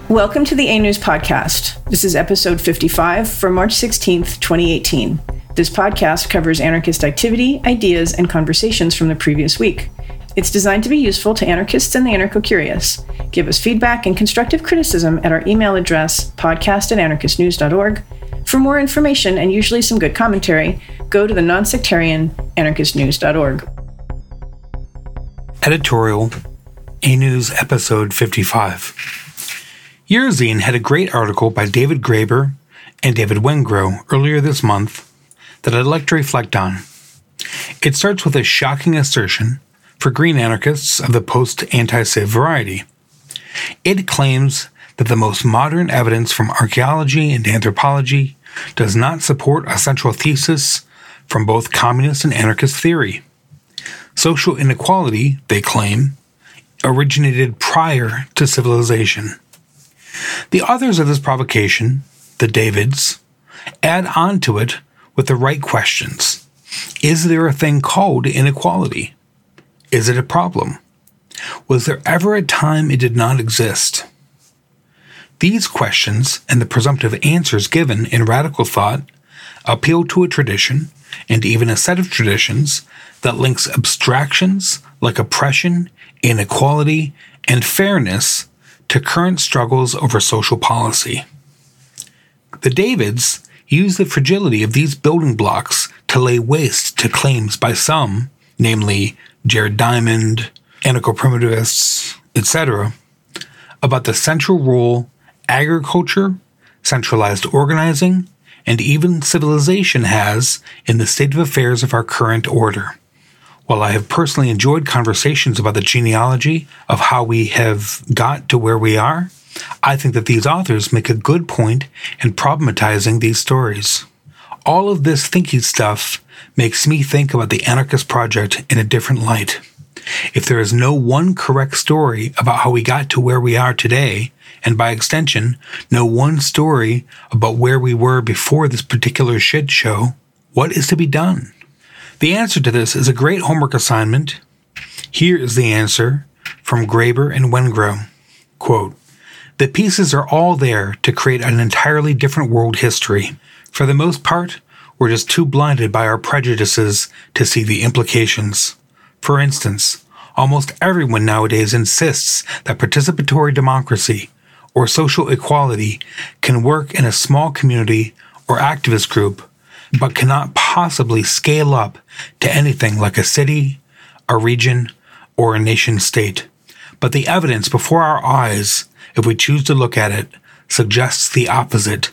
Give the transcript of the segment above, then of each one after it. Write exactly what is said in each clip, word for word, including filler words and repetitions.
Welcome to the A News Podcast. This is episode fifty-five for March sixteenth, twenty eighteen. This podcast covers anarchist activity, ideas, and conversations from the previous week. It's designed to be useful to anarchists and the anarcho-curious. Give us feedback and constructive criticism at our email address, podcast at anarchist news dot org. For more information and usually some good commentary, go to the non-sectarian anarchist news dot org. Editorial, A News Episode fifty-five. Eurozine had a great article by David Graeber and David Wengrow earlier this month that I'd like to reflect on. It starts with a shocking assertion for green anarchists of the post-anti-civ variety. It claims that the most modern evidence from archaeology and anthropology does not support a central thesis from both communist and anarchist theory. Social inequality, they claim, originated prior to civilization. The authors of this provocation, the Davids, add on to it with the right questions. Is there a thing called inequality? Is it a problem? Was there ever a time it did not exist? These questions and the presumptive answers given in radical thought appeal to a tradition, and even a set of traditions, that links abstractions like oppression, inequality, and fairness to current struggles over social policy. The Davids use the fragility of these building blocks to lay waste to claims by some, namely Jared Diamond, anarcho-primitivists, et cetera, about the central role agriculture, centralized organizing, and even civilization has in the state of affairs of our current order. While I have personally enjoyed conversations about the genealogy of how we have got to where we are, I think that these authors make a good point in problematizing these stories. All of this thinky stuff makes me think about the anarchist project in a different light. If there is no one correct story about how we got to where we are today, and by extension, no one story about where we were before this particular shit show, what is to be done? The answer to this is a great homework assignment. Here is the answer from Graeber and Wengrow. Quote, "The pieces are all there to create an entirely different world history. For the most part, we're just too blinded by our prejudices to see the implications. For instance, almost everyone nowadays insists that participatory democracy or social equality can work in a small community or activist group, but cannot possibly scale up to anything like a city, a region, or a nation-state. But the evidence before our eyes, if we choose to look at it, suggests the opposite.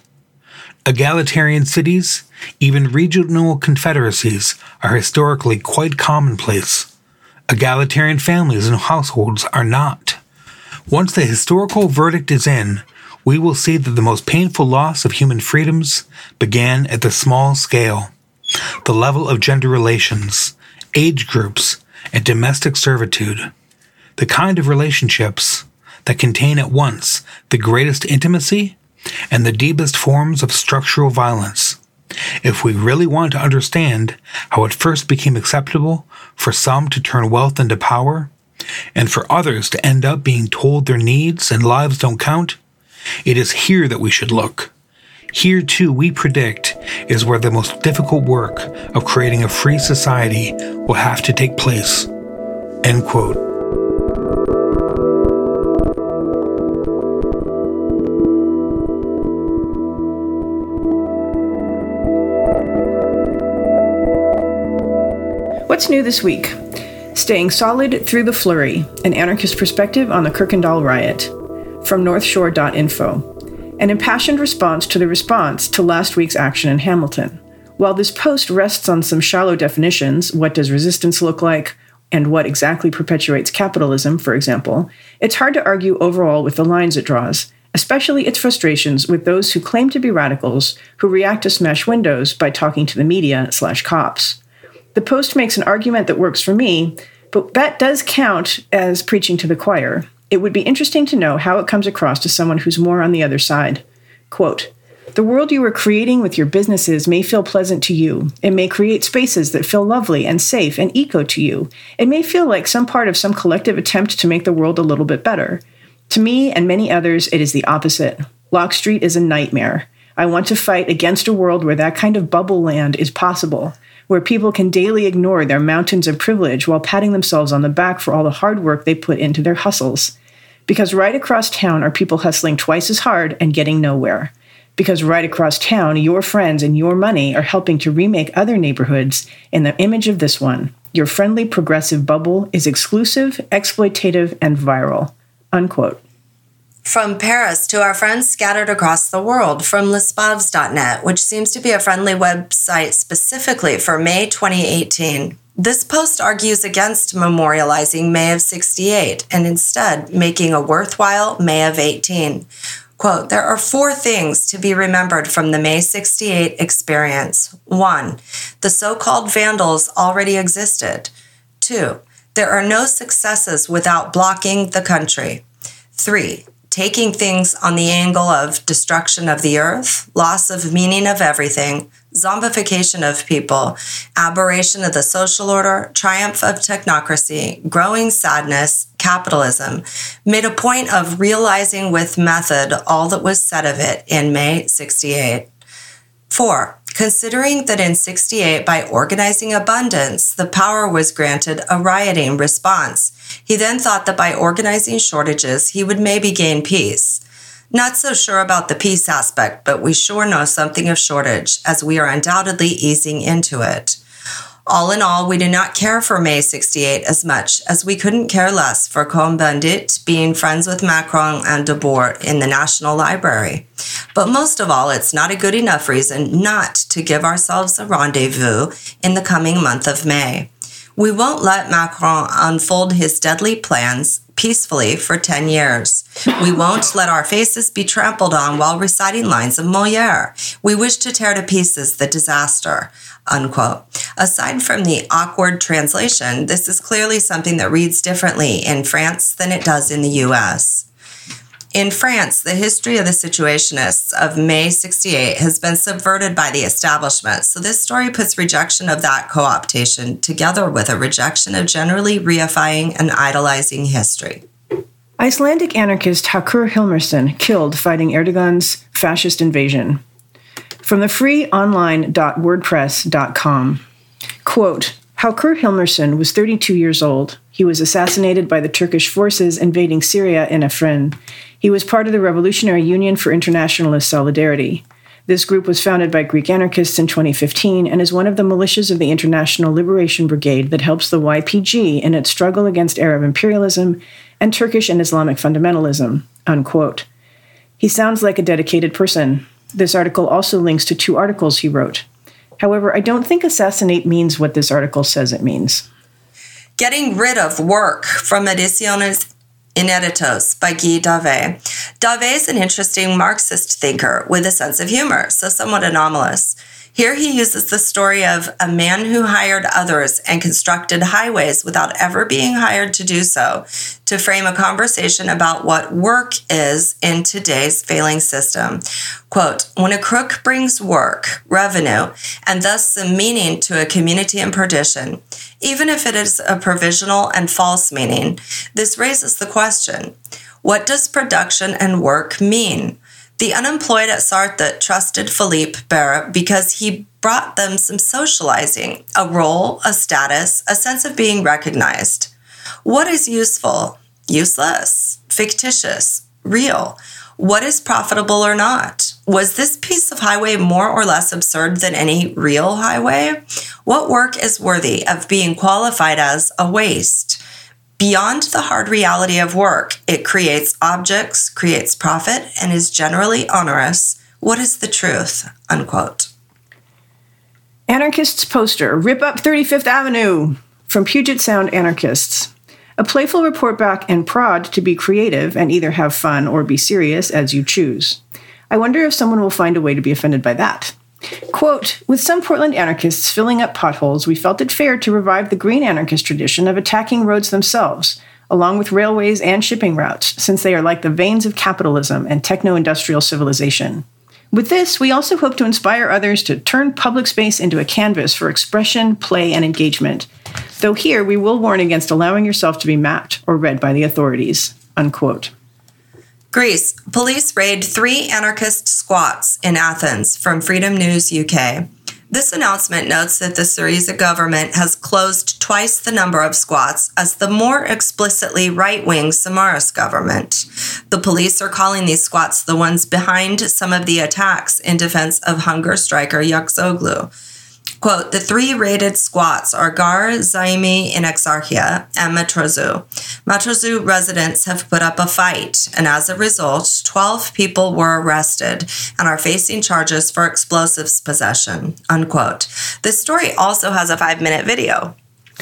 Egalitarian cities, even regional confederacies, are historically quite commonplace. Egalitarian families and households are not. Once the historical verdict is in, we will see that the most painful loss of human freedoms began at the small scale. The level of gender relations, age groups, and domestic servitude. The kind of relationships that contain at once the greatest intimacy and the deepest forms of structural violence. If we really want to understand how it first became acceptable for some to turn wealth into power, and for others to end up being told their needs and lives don't count, it is here that we should look. Here, too, we predict, is where the most difficult work of creating a free society will have to take place." End quote. What's new this week? Staying solid through the flurry, an anarchist perspective on the Kirkendall riot. From north shore dot info. An impassioned response to the response to last week's action in Hamilton. While this post rests on some shallow definitions, what does resistance look like, and what exactly perpetuates capitalism, for example, it's hard to argue overall with the lines it draws, especially its frustrations with those who claim to be radicals who react to smash windows by talking to the media slash cops. The post makes an argument that works for me, but that does count as preaching to the choir. It would be interesting to know how it comes across to someone who's more on the other side. Quote, "The world you are creating with your businesses may feel pleasant to you. It may create spaces that feel lovely and safe and eco to you. It may feel like some part of some collective attempt to make the world a little bit better. To me and many others, it is the opposite. Locke Street is a nightmare. I want to fight against a world where that kind of bubble land is possible, where people can daily ignore their mountains of privilege while patting themselves on the back for all the hard work they put into their hustles. Because right across town are people hustling twice as hard and getting nowhere. Because right across town, your friends and your money are helping to remake other neighborhoods in the image of this one. Your friendly progressive bubble is exclusive, exploitative, and viral. Unquote. From Paris to our friends scattered across the world from lespavs dot net, which seems to be a friendly website specifically for May twenty eighteen. This post argues against memorializing May of sixty-eight and instead making a worthwhile May of eighteen. Quote, there are four things to be remembered from the May sixty-eight experience. One, the so-called vandals already existed. Two, there are no successes without blocking the country. Three, taking things on the angle of destruction of the earth, loss of meaning of everything, zombification of people, aberration of the social order, triumph of technocracy, growing sadness, capitalism, made a point of realizing with method all that was said of it in May sixty-eight. Four, considering that in sixty-eight, by organizing abundance, the power was granted a rioting response. He then thought that by organizing shortages, he would maybe gain peace. Not so sure about the peace aspect, but we sure know something of shortage, as we are undoubtedly easing into it. All in all, we do not care for May sixty-eight as much as we couldn't care less for Cohn-Bendit being friends with Macron and Debord in the National Library. But most of all, it's not a good enough reason not to give ourselves a rendezvous in the coming month of May. We won't let Macron unfold his deadly plans peacefully for ten years. We won't let our faces be trampled on while reciting lines of Molière. We wish to tear to pieces the disaster, unquote. Aside from the awkward translation, this is clearly something that reads differently in France than it does in the U S. In France, the history of the Situationists of May sixty-eight has been subverted by the establishment, so this story puts rejection of that co-optation together with a rejection of generally reifying and idolizing history. Icelandic anarchist Haukur Hilmarsson killed fighting Erdogan's fascist invasion. From the free online dot wordpress dot com, quote, Haukur Hilmarsson was thirty-two years old. He was assassinated by the Turkish forces invading Syria in Afrin. He was part of the Revolutionary Union for Internationalist Solidarity. This group was founded by Greek anarchists in twenty fifteen and is one of the militias of the International Liberation Brigade that helps the Y P G in its struggle against Arab imperialism and Turkish and Islamic fundamentalism, unquote. He sounds like a dedicated person. This article also links to two articles he wrote. However, I don't think assassinate means what this article says it means. Getting rid of work from Ediciones Ineditos by Guy Dave. Dave is an interesting Marxist thinker with a sense of humor, so somewhat anomalous. Here he uses the story of a man who hired others and constructed highways without ever being hired to do so, to frame a conversation about what work is in today's failing system. Quote, when a crook brings work, revenue, and thus some meaning to a community in perdition, even if it is a provisional and false meaning, this raises the question, what does production and work mean? The unemployed at Sarthe trusted Philippe Barre because he brought them some socializing, a role, a status, a sense of being recognized. What is useful? Useless? Fictitious? Real? What is profitable or not? Was this piece of highway more or less absurd than any real highway? What work is worthy of being qualified as a waste? Beyond the hard reality of work, it creates objects, creates profit, and is generally onerous. What is the truth? Unquote. Anarchists poster, rip up thirty-fifth Avenue, from Puget Sound anarchists. A playful report back and prod to be creative and either have fun or be serious as you choose. I wonder if someone will find a way to be offended by that. Quote, with some Portland anarchists filling up potholes, we felt it fair to revive the green anarchist tradition of attacking roads themselves, along with railways and shipping routes, since they are like the veins of capitalism and techno-industrial civilization. With this, we also hope to inspire others to turn public space into a canvas for expression, play, and engagement. Though here, we will warn against allowing yourself to be mapped or read by the authorities, unquote. Greece, police raid three anarchist squats in Athens from Freedom News U K. This announcement notes that the Syriza government has closed twice the number of squats as the more explicitly right-wing Samaras government. The police are calling these squats the ones behind some of the attacks in defense of hunger striker Yaksoglu. Quote, the three raided squats are Gar, Zaimi in Exarchia, and Matrozu. Matrozu residents have put up a fight, and as a result, twelve people were arrested and are facing charges for explosives possession, unquote. This story also has a five-minute video.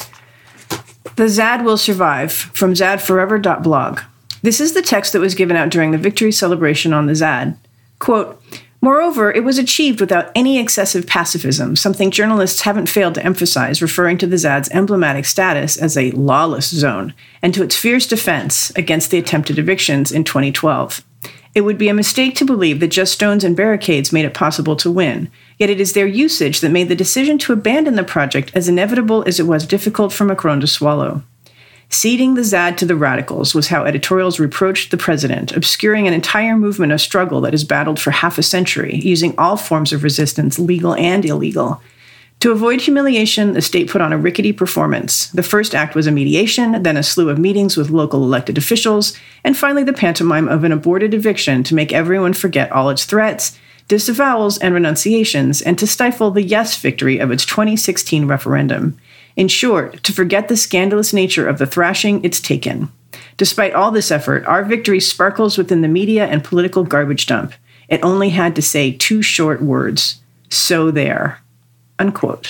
The Zad will survive, from zad forever dot blog. This is the text that was given out during the victory celebration on the Zad. Quote, moreover, it was achieved without any excessive pacifism, something journalists haven't failed to emphasize, referring to the Zad's emblematic status as a lawless zone, and to its fierce defense against the attempted evictions in twenty twelve. It would be a mistake to believe that just stones and barricades made it possible to win, yet it is their usage that made the decision to abandon the project as inevitable as it was difficult for Macron to swallow. Ceding the Zad to the radicals was how editorials reproached the president, obscuring an entire movement of struggle that has battled for half a century, using all forms of resistance, legal and illegal. To avoid humiliation, the state put on a rickety performance. The first act was a mediation, then a slew of meetings with local elected officials, and finally the pantomime of an aborted eviction to make everyone forget all its threats, disavowals, and renunciations, and to stifle the yes victory of its twenty sixteen referendum. In short, to forget the scandalous nature of the thrashing it's taken. Despite all this effort, our victory sparkles within the media and political garbage dump. It only had to say two short words. So there. Unquote.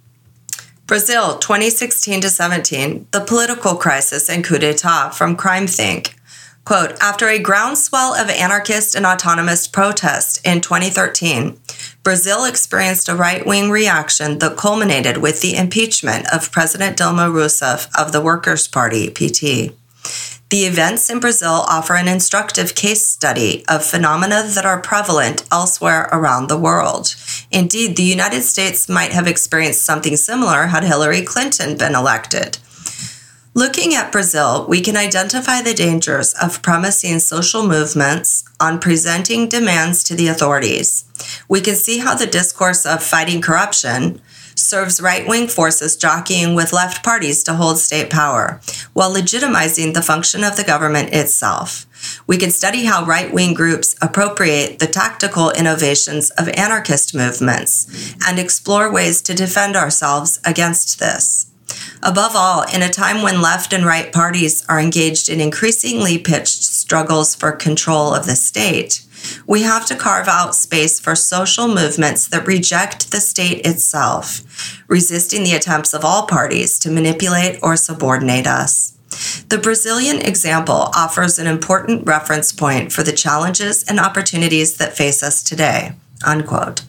Brazil, twenty sixteen to seventeen, the political crisis and coup d'etat from CrimethInc. Quote, after a groundswell of anarchist and autonomous protest in twenty thirteen, Brazil experienced a right-wing reaction that culminated with the impeachment of President Dilma Rousseff of the Workers' Party, P T. The events in Brazil offer an instructive case study of phenomena that are prevalent elsewhere around the world. Indeed, the United States might have experienced something similar had Hillary Clinton been elected. Looking at Brazil, we can identify the dangers of premising social movements on presenting demands to the authorities. We can see how the discourse of fighting corruption serves right-wing forces jockeying with left parties to hold state power, while legitimizing the function of the government itself. We can study how right-wing groups appropriate the tactical innovations of anarchist movements and explore ways to defend ourselves against this. Above all, in a time when left and right parties are engaged in increasingly pitched struggles for control of the state, we have to carve out space for social movements that reject the state itself, resisting the attempts of all parties to manipulate or subordinate us. The Brazilian example offers an important reference point for the challenges and opportunities that face us today. Unquote.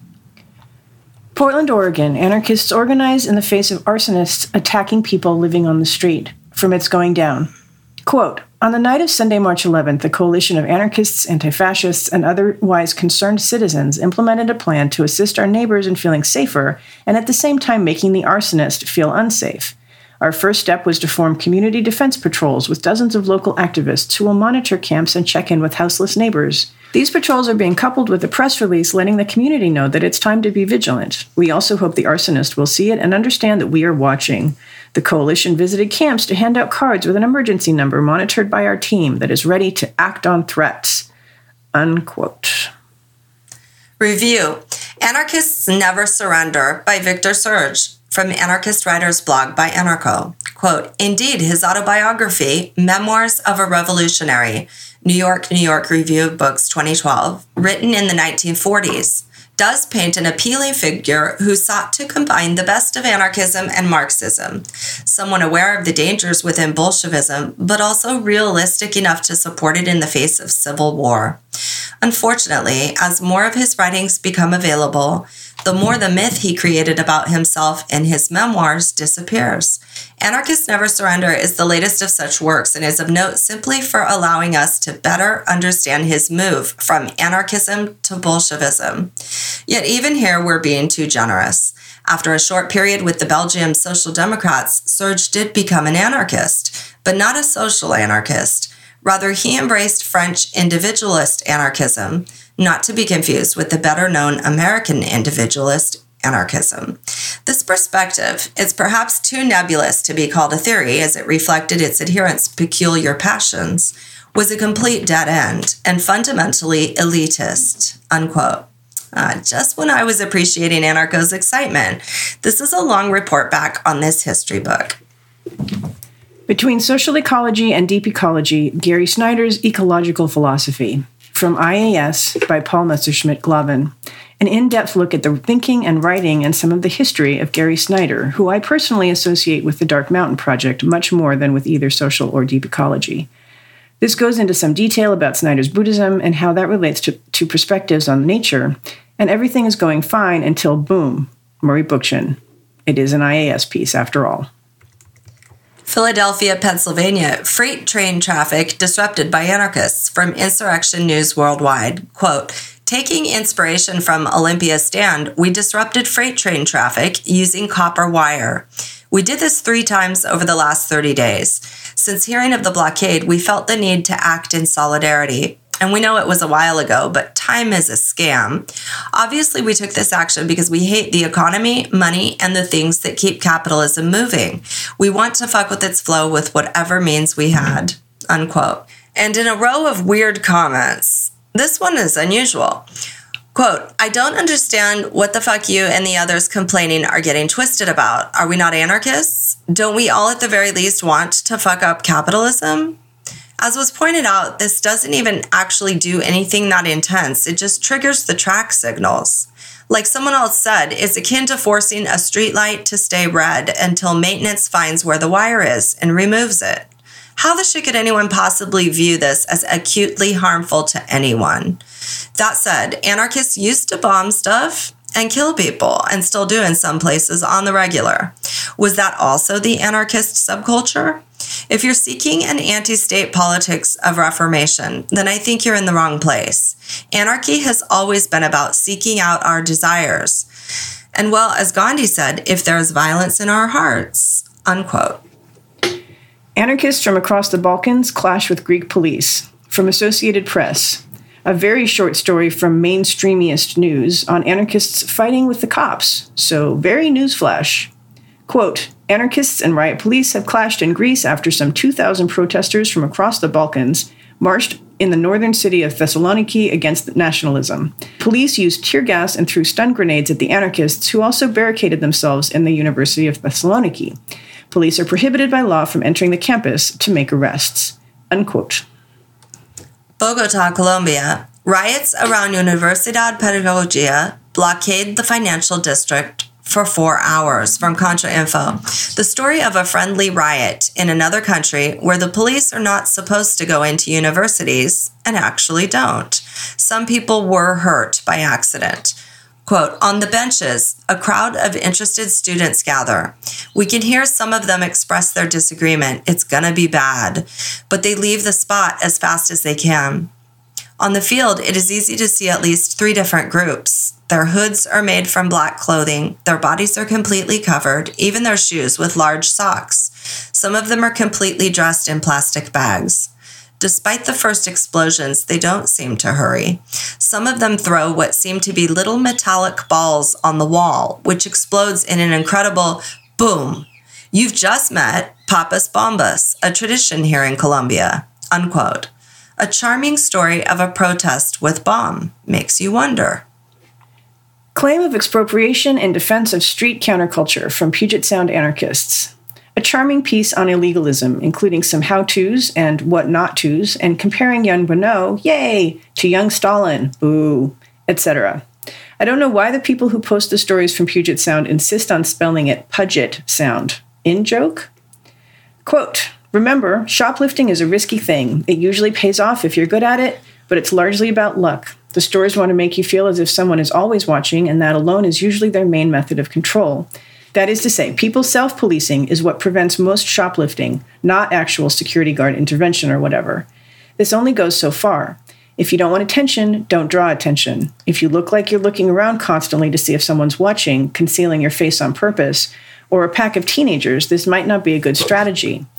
Portland, Oregon, anarchists organize in the face of arsonists attacking people living on the street. From It's Going Down. Quote, on the night of Sunday, March eleventh, a coalition of anarchists, anti-fascists, and otherwise concerned citizens implemented a plan to assist our neighbors in feeling safer and at the same time making the arsonist feel unsafe. Our first step was to form community defense patrols with dozens of local activists who will monitor camps and check in with houseless neighbors. These patrols are being coupled with a press release letting the community know that it's time to be vigilant. We also hope the arsonist will see it and understand that we are watching. The coalition visited camps to hand out cards with an emergency number monitored by our team that is ready to act on threats. Unquote. Review. Anarchists Never Surrender by Victor Serge from Anarchist Writer's Blog by Anarcho. Quote, indeed, his autobiography, Memoirs of a Revolutionary, New York, New York Review of Books twenty twelve, written in the nineteen forties, does paint an appealing figure who sought to combine the best of anarchism and Marxism, someone aware of the dangers within Bolshevism, but also realistic enough to support it in the face of civil war. Unfortunately, as more of his writings become available, the more the myth he created about himself in his memoirs disappears. Anarchists Never Surrender is the latest of such works and is of note simply for allowing us to better understand his move from anarchism to Bolshevism. Yet even here, we're being too generous. After a short period with the Belgian Social Democrats, Serge did become an anarchist, but not a social anarchist. Rather, he embraced French individualist anarchism, not to be confused with the better-known American individualist anarchism. This perspective is perhaps too nebulous to be called a theory, as it reflected its adherents' peculiar passions, was a complete dead end and fundamentally elitist, unquote. Uh, just when I was appreciating Anarcho's excitement, this is a long report back on this history book. Between Social Ecology and Deep Ecology, Gary Snyder's Ecological Philosophy, from I A S by Paul Messerschmidt-Glavin, an in-depth look at the thinking and writing and some of the history of Gary Snyder, who I personally associate with the Dark Mountain Project much more than with either Social or Deep Ecology. This goes into some detail about Snyder's Buddhism and how that relates to, to perspectives on nature, and everything is going fine until boom, Murray Bookchin. It is an I A S piece after all. Philadelphia, Pennsylvania, freight train traffic disrupted by anarchists, from Insurrection News Worldwide. Quote, taking inspiration from Olympia's stand, we disrupted freight train traffic using copper wire. We did this three times over the last thirty days. Since hearing of the blockade, we felt the need to act in solidarity. And we know it was a while ago, but time is a scam. Obviously, we took this action because we hate the economy, money, and the things that keep capitalism moving. We want to fuck with its flow with whatever means we had, unquote. And in a row of weird comments, this one is unusual. Quote, I don't understand what the fuck you and the others complaining are getting twisted about. Are we not anarchists? Don't we all at the very least want to fuck up capitalism? As was pointed out, this doesn't even actually do anything that intense. It just triggers the track signals. Like someone else said, it's akin to forcing a streetlight to stay red until maintenance finds where the wire is and removes it. How the shit could anyone possibly view this as acutely harmful to anyone? That said, anarchists used to bomb stuff and kill people, and still do in some places on the regular. Was that also the anarchist subculture? If you're seeking an anti-state politics of reformation, then I think you're in the wrong place. Anarchy has always been about seeking out our desires. And well, as Gandhi said, if there is violence in our hearts, unquote. Anarchists from across the Balkans clash with Greek police, from Associated Press. A very short story from mainstreamiest news on anarchists fighting with the cops. So, very newsflash. Quote, anarchists and riot police have clashed in Greece after some two thousand protesters from across the Balkans marched in the northern city of Thessaloniki against nationalism. Police used tear gas and threw stun grenades at the anarchists, who also barricaded themselves in the University of Thessaloniki. Police are prohibited by law from entering the campus to make arrests. Unquote. Bogota, Colombia. Riots around Universidad Pedagogia blockade the financial district for four hours, from ContraInfo. The story of a friendly riot in another country where the police are not supposed to go into universities and actually don't. Some people were hurt by accident. Quote, on the benches, a crowd of interested students gather. We can hear some of them express their disagreement. It's gonna be bad. But they leave the spot as fast as they can. On the field, it is easy to see at least three different groups. Their hoods are made from black clothing. Their bodies are completely covered, even their shoes with large socks. Some of them are completely dressed in plastic bags. Despite the first explosions, they don't seem to hurry. Some of them throw what seem to be little metallic balls on the wall, which explodes in an incredible boom. You've just met Papas Bombas, a tradition here in Colombia, unquote. A charming story of a protest with bomb makes you wonder. Claim of expropriation and defense of street counterculture from Puget Sound anarchists. A charming piece on illegalism, including some how-tos and what not-tos, and comparing young Bonneau, yay, to young Stalin, boo, et cetera. I don't know why the people who post the stories from Puget Sound insist on spelling it Puget Sound. In joke? Quote, remember, shoplifting is a risky thing. It usually pays off if you're good at it, but it's largely about luck. The stores want to make you feel as if someone is always watching, and that alone is usually their main method of control. That is to say, people's self-policing is what prevents most shoplifting, not actual security guard intervention or whatever. This only goes so far. If you don't want attention, don't draw attention. If you look like you're looking around constantly to see if someone's watching, concealing your face on purpose, or a pack of teenagers, this might not be a good strategy.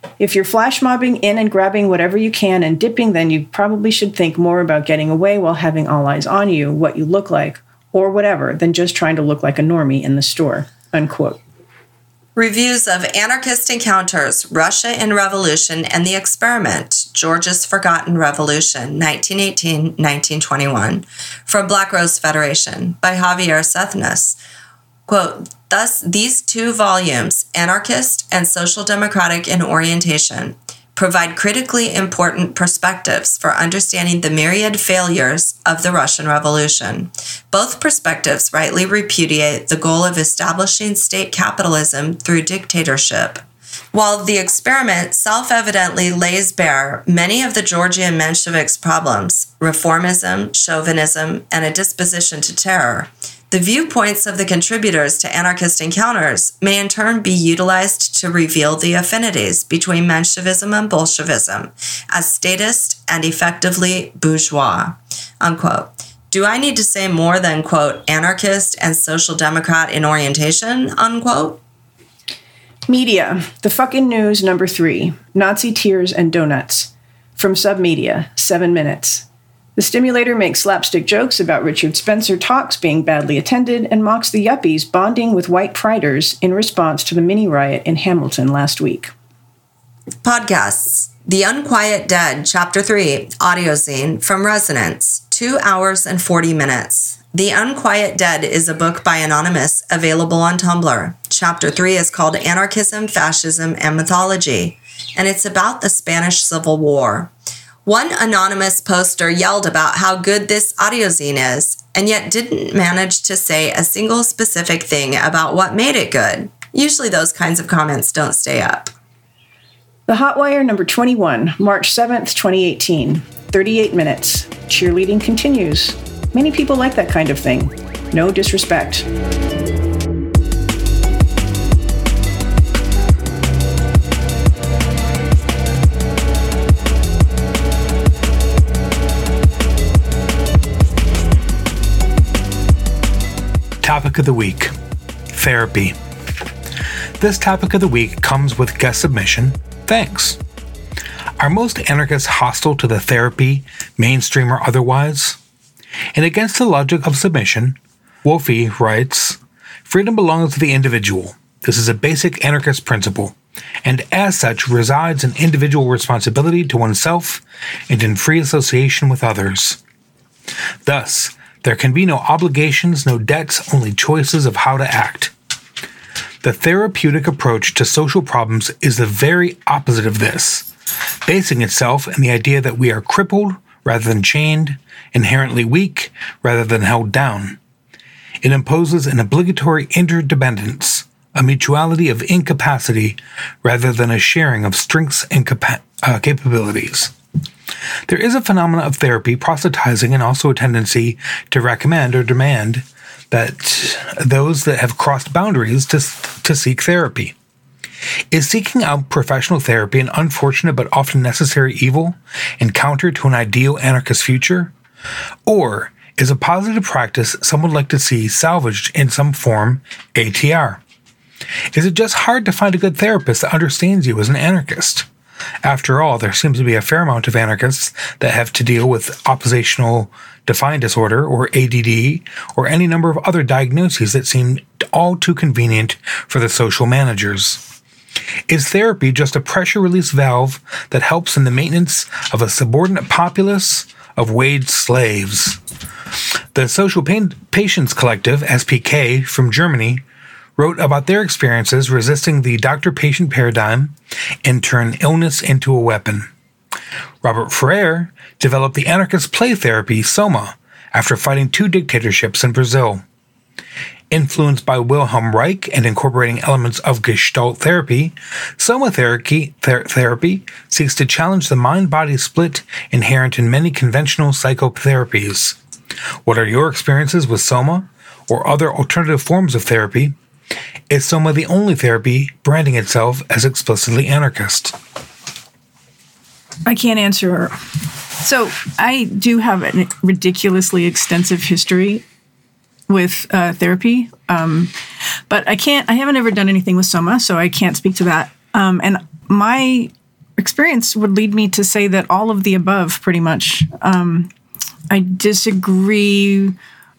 If you're flash mobbing in and grabbing whatever you can and dipping, then you probably should think more about getting away while having all eyes on you, what you look like, or whatever, than just trying to look like a normie in the store, unquote. Reviews of Anarchist Encounters, Russia in Revolution and the Experiment, Georgia's Forgotten Revolution, nineteen eighteen to nineteen twenty-one, from Black Rose Federation, by Javier Cethnas. Quote, thus, these two volumes, Anarchist and Social Democratic in Orientation, provide critically important perspectives for understanding the myriad failures of the Russian Revolution. Both perspectives rightly repudiate the goal of establishing state capitalism through dictatorship, while the Experiment self-evidently lays bare many of the Georgian Mensheviks' problems, reformism, chauvinism, and a disposition to terror. The viewpoints of the contributors to Anarchist Encounters may in turn be utilized to reveal the affinities between Menshevism and Bolshevism as statist and effectively bourgeois, unquote. Do I need to say more than, quote, anarchist and social democrat in orientation, unquote? Media, the fucking news number three, Nazi tears and donuts. From Submedia, seven minutes. The Stimulator makes slapstick jokes about Richard Spencer talks being badly attended and mocks the yuppies bonding with white priders in response to the mini riot in Hamilton last week. Podcasts. The Unquiet Dead, Chapter three, Audiozine, from Resonance, two hours and forty minutes. The Unquiet Dead is a book by Anonymous, available on Tumblr. Chapter three is called Anarchism, Fascism, and Mythology, and it's about the Spanish Civil War. One anonymous poster yelled about how good this audiozine is, and yet didn't manage to say a single specific thing about what made it good. Usually those kinds of comments don't stay up. The Hotwire number twenty-one, March seventh, twenty eighteen. thirty-eight minutes. Cheerleading continues. Many people like that kind of thing. No disrespect. Topic of the week, therapy. This topic of the week comes with guest submission. Thanks. Are most anarchists hostile to the therapy, mainstream or otherwise? And against the logic of submission, Wolfie writes, freedom belongs to the individual. This is a basic anarchist principle, and as such resides in individual responsibility to oneself and in free association with others. Thus, there can be no obligations, no debts, only choices of how to act. The therapeutic approach to social problems is the very opposite of this, basing itself in the idea that we are crippled rather than chained, inherently weak rather than held down. It imposes an obligatory interdependence, a mutuality of incapacity rather than a sharing of strengths and capa- uh, capabilities. There is a phenomenon of therapy, proselytizing, and also a tendency to recommend or demand that those that have crossed boundaries to, to seek therapy. Is seeking out professional therapy an unfortunate but often necessary evil and counter to an ideal anarchist future? Or is a positive practice some would like to see salvaged in some form A T R? Is it just hard to find a good therapist that understands you as an anarchist? After all, there seems to be a fair amount of anarchists that have to deal with oppositional defiant disorder, or A D D, or any number of other diagnoses that seem all too convenient for the social managers. Is therapy just a pressure release valve that helps in the maintenance of a subordinate populace of wage slaves? The Social Pain Patients Collective, S P K, from Germany, wrote about their experiences resisting the doctor-patient paradigm and turn illness into a weapon. Robert Freire developed the anarchist play therapy Soma after fighting two dictatorships in Brazil. Influenced by Wilhelm Reich and incorporating elements of Gestalt therapy, Soma therapy, ther- therapy seeks to challenge the mind-body split inherent in many conventional psychotherapies. What are your experiences with Soma or other alternative forms of therapy? Is Soma the only therapy branding itself as explicitly anarchist? I can't answer her. So I do have a ridiculously extensive history with uh, therapy, um, but I can't. I haven't ever done anything with Soma, so I can't speak to that. Um, and my experience would lead me to say that all of the above, pretty much. Um, I disagree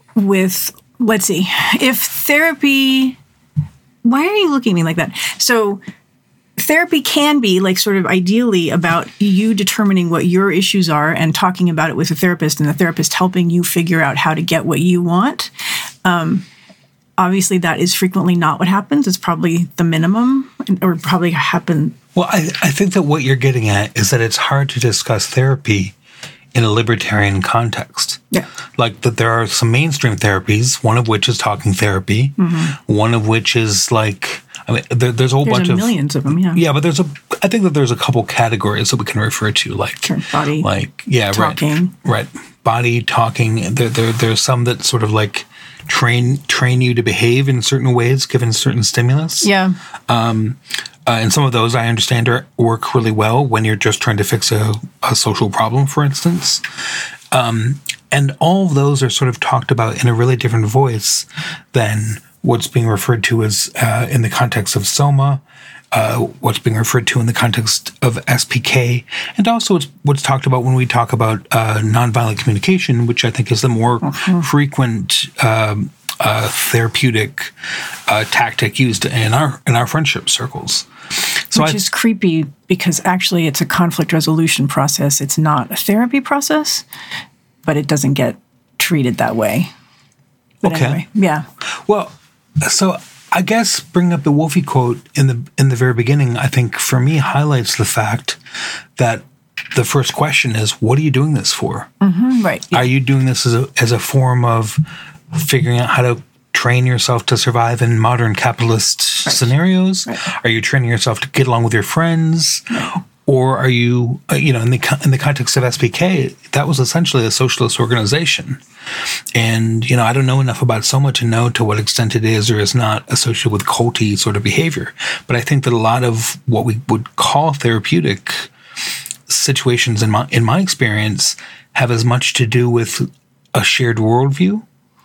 with, let's see, if therapy, why are you looking at me like that? So therapy can be like sort of ideally about you determining what your issues are and talking about it with a therapist, and the therapist helping you figure out how to get what you want. Um, obviously, that is frequently not what happens. It's probably the minimum, or probably happen. Well, I, I think that what you're getting at is that it's hard to discuss therapy in a libertarian context. Yeah. Like that there are some mainstream therapies, one of which is talking therapy, mm-hmm. one of which is like, I mean, there, there's a whole there's bunch a of millions of them, yeah. Yeah, but there's a, I think that there's a couple categories that we can refer to, like sure, body, like yeah, talking, right, right, body, talking. There, there, there's some that sort of like train train you to behave in certain ways given certain stimulus. Yeah. Um, uh, and some of those I understand are, work really well when you're just trying to fix a, a social problem, for instance. Um, and all of those are sort of talked about in a really different voice than what's being referred to as uh, in the context of SOMA, uh, what's being referred to in the context of S P K, and also what's, what's talked about when we talk about uh, nonviolent communication, which I think is the more mm-hmm. frequent um, uh, therapeutic uh, tactic used in our in our friendship circles. So Which I, is creepy because actually it's a conflict resolution process. It's not a therapy process, but it doesn't get treated that way. But okay. Anyway, yeah. Well, so I guess bringing up the Wolfie quote in the in the very beginning, I think for me highlights the fact that the first question is, what are you doing this for? Mm-hmm, right. Yeah. Are you doing this as a as a form of figuring out how to train yourself to survive in modern capitalist right. scenarios? Right. Are you training yourself to get along with your friends? Right. Or are you, uh, you know, in the in the context of S P K, that was essentially a socialist organization. And, you know, I don't know enough about SOMA to know to what extent it is or is not associated with culty sort of behavior. But I think that a lot of what we would call therapeutic situations, in my in my experience, have as much to do with a shared worldview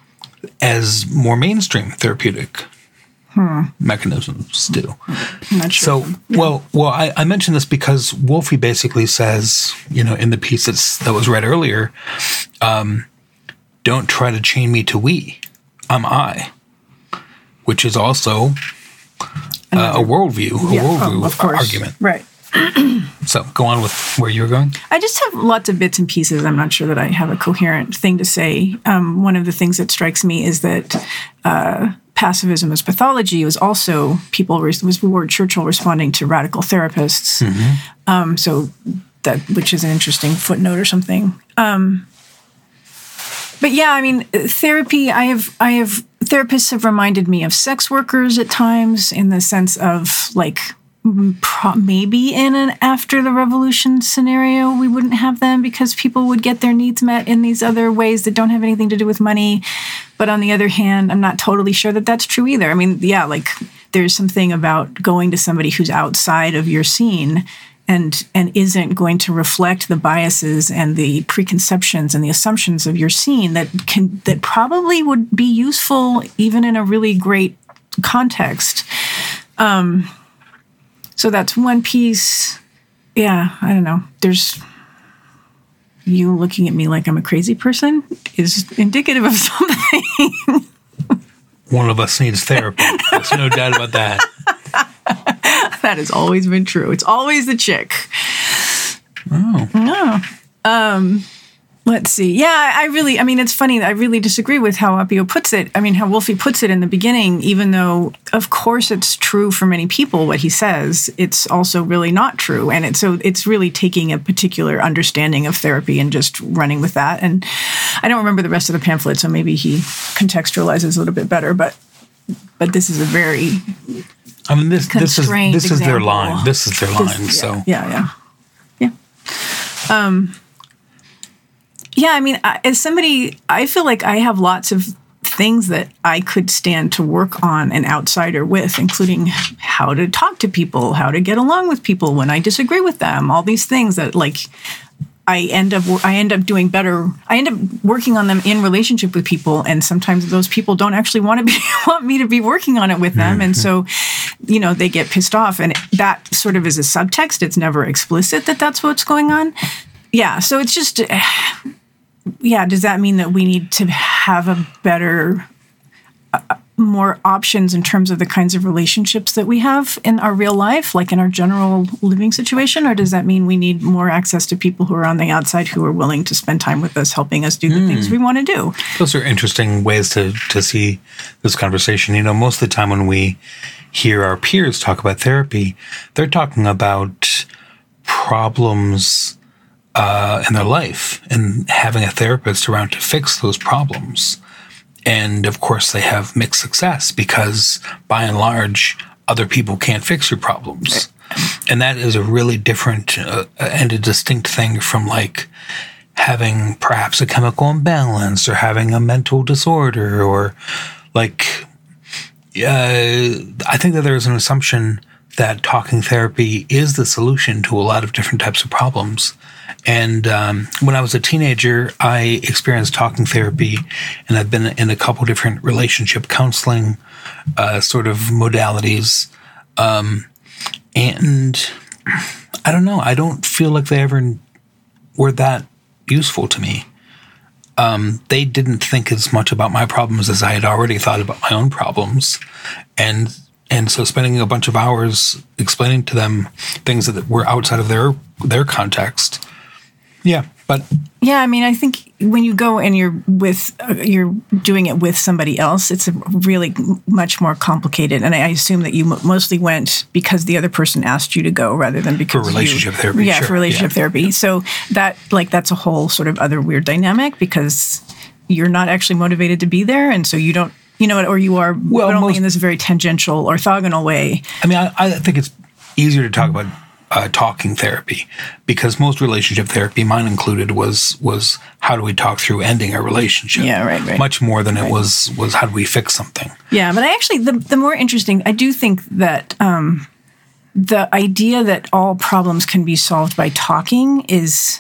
as more mainstream therapeutic Hmm. mechanisms do. Not sure. So, well, well, I, I mentioned this because Wolfie basically says, you know, in the piece that's, that was read earlier, um, don't try to chain me to we, I'm I, which is also uh, a worldview, a yeah, worldview oh, of course. argument. Right. So go on with where you were going. I just have lots of bits and pieces. I'm not sure that I have a coherent thing to say. Um, one of the things that strikes me is that uh, pacifism as pathology was also people was Ward Churchill responding to radical therapists. Mm-hmm. Um, so that which is an interesting footnote or something. Um, but yeah, I mean, therapy. I have I have therapists have reminded me of sex workers at times in the sense of like. Pro- maybe in an after the revolution scenario, we wouldn't have them because people would get their needs met in these other ways that don't have anything to do with money. But on the other hand, I'm not totally sure that that's true either. I mean, yeah, like there's something about going to somebody who's outside of your scene and and isn't going to reflect the biases and the preconceptions and the assumptions of your scene that can that probably would be useful even in a really great context. Um, So that's one piece. Yeah, I don't know. There's you looking at me like I'm a crazy person is indicative of something. One of us needs therapy. There's no doubt about that. That has always been true. It's always the chick. Oh. No. Um, let's see. Yeah, I really, I mean, it's funny. I really disagree with how Appio puts it. I mean, how Wolfie puts it in the beginning, even though, of course, it's true for many people what he says, it's also really not true. And it's so it's really taking a particular understanding of therapy and just running with that. And I don't remember the rest of the pamphlet, so maybe he contextualizes a little bit better. But but this is a very I mean, this this is this example. is their line. This is their line. This, so yeah, yeah, yeah. yeah. Um. Yeah, I mean, as somebody, I feel like I have lots of things that I could stand to work on an outsider with, including how to talk to people, how to get along with people when I disagree with them, all these things that like I end up I end up doing better. I end up working on them in relationship with people, and sometimes those people don't actually want to be want me to be working on it with them, mm-hmm. and so you know, they get pissed off. And that sort of is a subtext. It's never explicit that that's what's going on. Yeah. So it's just, yeah. Does that mean that we need to have a better, uh, more options in terms of the kinds of relationships that we have in our real life, like in our general living situation? Or does that mean we need more access to people who are on the outside who are willing to spend time with us, helping us do the mm. things we want to do? Those are interesting ways to, to see this conversation. You know, most of the time when we hear our peers talk about therapy, they're talking about problems uh, in their life and having a therapist around to fix those problems. And, of course, they have mixed success because, by and large, other people can't fix your problems. And that is a really different uh, and a distinct thing from, like, having perhaps a chemical imbalance or having a mental disorder or, like, uh, I think that there's an assumption that talking therapy is the solution to a lot of different types of problems. And um, when I was a teenager, I experienced talking therapy, and I've been in a couple different relationship counseling uh, sort of modalities. Um, and I don't know, I don't feel like they ever were that useful to me. Um, they didn't think as much about my problems as I had already thought about my own problems. And and so spending a bunch of hours explaining to them things that were outside of their their context. Yeah, but yeah, I mean, I think when you go and you're with uh, you're doing it with somebody else, it's a really much more complicated. And I assume that you m- mostly went because the other person asked you to go, rather than because for relationship you, therapy. Yeah, sure. for relationship yeah. therapy. So that like that's a whole sort of other weird dynamic because you're not actually motivated to be there, and so you don't, you know, or you are, well, but only most, in this very tangential, orthogonal way. I mean, I, I think it's easier to talk about Uh, talking therapy, because most relationship therapy, mine included, was was how do we talk through ending a relationship? Yeah, right, right. Much more than right. it was was how do we fix something? Yeah, but I actually the the more interesting, I do think that um, the idea that all problems can be solved by talking is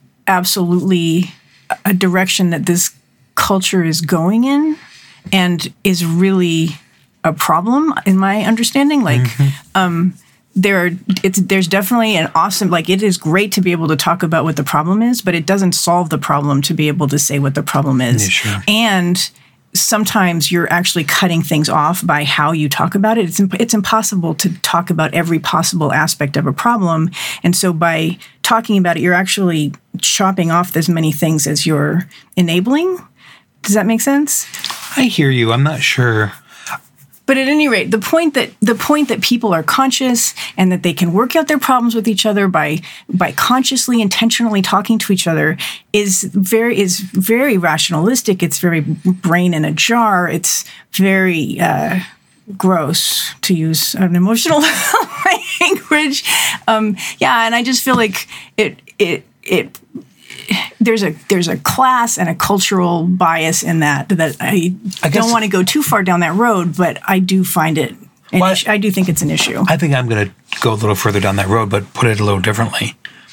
absolutely a direction that this culture is going in, and is really a problem in my understanding. Like. Mm-hmm. Um, There are, it's, there's definitely an awesome, like it is great to be able to talk about what the problem is, but it doesn't solve the problem to be able to say what the problem is. Yeah, sure. And sometimes you're actually cutting things off by how you talk about it. It's imp- it's impossible to talk about every possible aspect of a problem. And so by talking about it, you're actually chopping off as many things as you're enabling. Does that make sense? I hear you. I'm not sure. But at any rate, the point that the point that people are conscious and that they can work out their problems with each other by by consciously, intentionally talking to each other is very is very rationalistic. It's very brain in a jar. It's very uh, gross, to use an emotional language. Um, yeah, and I just feel like it it it. There's a there's a class and a cultural bias in that that I, I don't want to go too far down that road, but I do find it. An well, issue. I do think it's an issue. I think I'm going to go a little further down that road, but put it a little differently.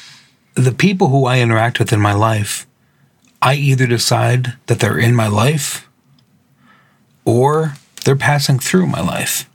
The people who I interact with in my life, I either decide that they're in my life or they're passing through my life.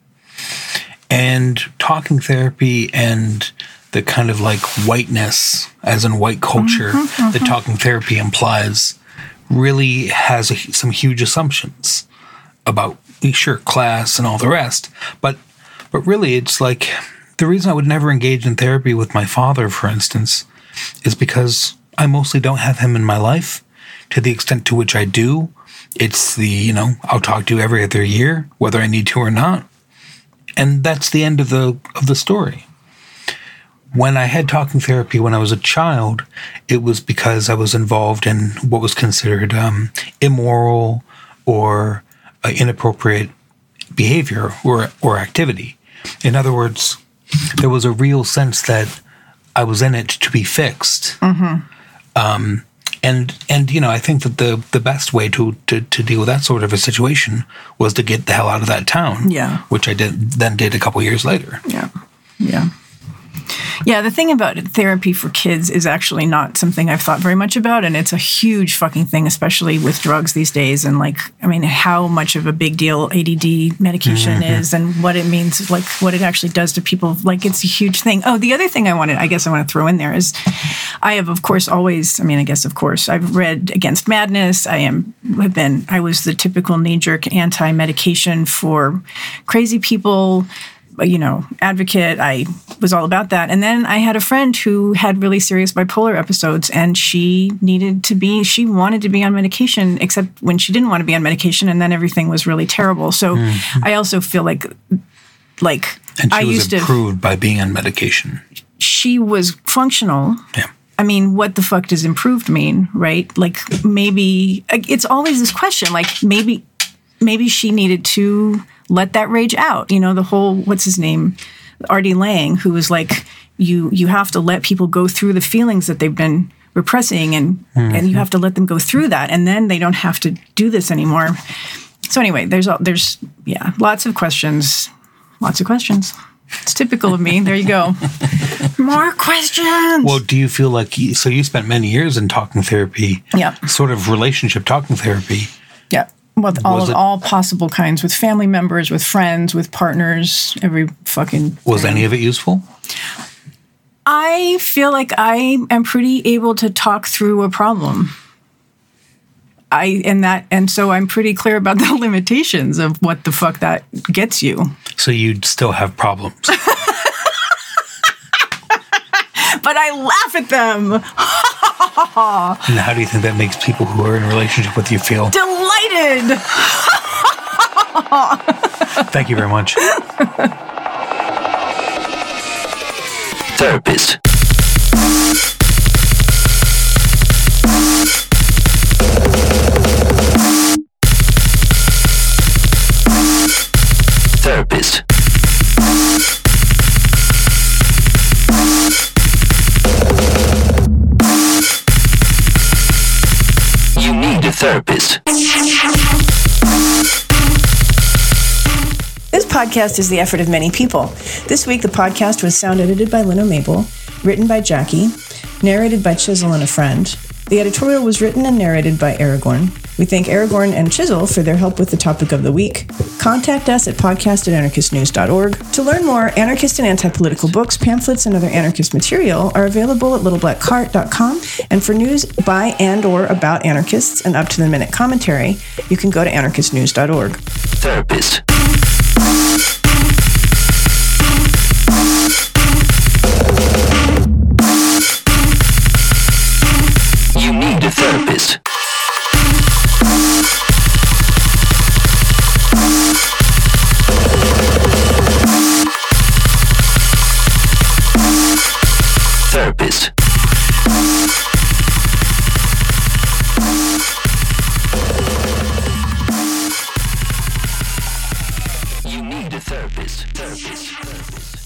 And talking therapy and the kind of like whiteness, as in white culture, mm-hmm, mm-hmm. that talking therapy implies, really has a, some huge assumptions about, sure, class and all the rest. But but really, it's like, the reason I would never engage in therapy with my father, for instance, is because I mostly don't have him in my life. To the extent to which I do, it's the, you know, I'll talk to you every other year, whether I need to or not. And that's the end of the of the story. When I had talking therapy when I was a child, it was because I was involved in what was considered um, immoral or uh, inappropriate behavior or or activity. In other words, there was a real sense that I was in it to be fixed. Mm-hmm. Um, and and you know, I think that the the best way to, to to deal with that sort of a situation was to get the hell out of that town. Yeah, which I did then did a couple years later. Yeah, yeah. Yeah, the thing about therapy for kids is actually not something I've thought very much about, and it's a huge fucking thing, especially with drugs these days. And like, I mean, how much of a big deal A D D medication mm-hmm. is, and what it means, like what it actually does to people. Like, it's a huge thing. Oh, the other thing I wanted, I guess I want to throw in there is, I have of course always, I mean, I guess of course, I've read Against Madness. I am have been, I was the typical knee-jerk anti-medication for crazy people. You know, advocate. I was all about that. And then I had a friend who had really serious bipolar episodes, and she needed to be, she wanted to be on medication, except when she didn't want to be on medication, and then everything was really terrible. So mm-hmm. I also feel like, like, and she I was used improved to, by being on medication. She was functional. Yeah. I mean, what the fuck does improved mean, right? Like, maybe, it's always this question, like, maybe, maybe she needed to let that rage out. You know, the whole, what's his name? Artie Lang, who was like, you you have to let people go through the feelings that they've been repressing, and mm-hmm. and you have to let them go through that, and then they don't have to do this anymore. So anyway, there's there's yeah, lots of questions, lots of questions. It's typical of me. There you go. More questions. Well, do you feel like, you, so you spent many years in talking therapy, yeah, sort of relationship talking therapy. Yeah. With all Was of it- all possible kinds, with family members, with friends, with partners, every fucking Was thing. any of it useful? I feel like I am pretty able to talk through a problem. I and that and so I'm pretty clear about the limitations of what the fuck that gets you. So you'd still have problems. But I laugh at them. And how do you think that makes people who are in a relationship with you feel? Delighted. Thank you very much. Therapist. Therapist. You need a therapist. This podcast is the effort of many people. This week, the podcast was sound edited by Lynn Mabel, written by Jackie, narrated by Chisel and a friend. The editorial was written and narrated by Aragorn. We thank Aragorn and Chisel for their help with the topic of the week. Contact us at podcast at anarchist news dot org. To learn more, anarchist and anti-political books, pamphlets, and other anarchist material are available at little black cart dot com. And for news by and or about anarchists and up-to-the-minute commentary, you can go to anarchist news dot org. Therapist. You need a therapist. Therapist. You need a therapist. Therapist. Therapist.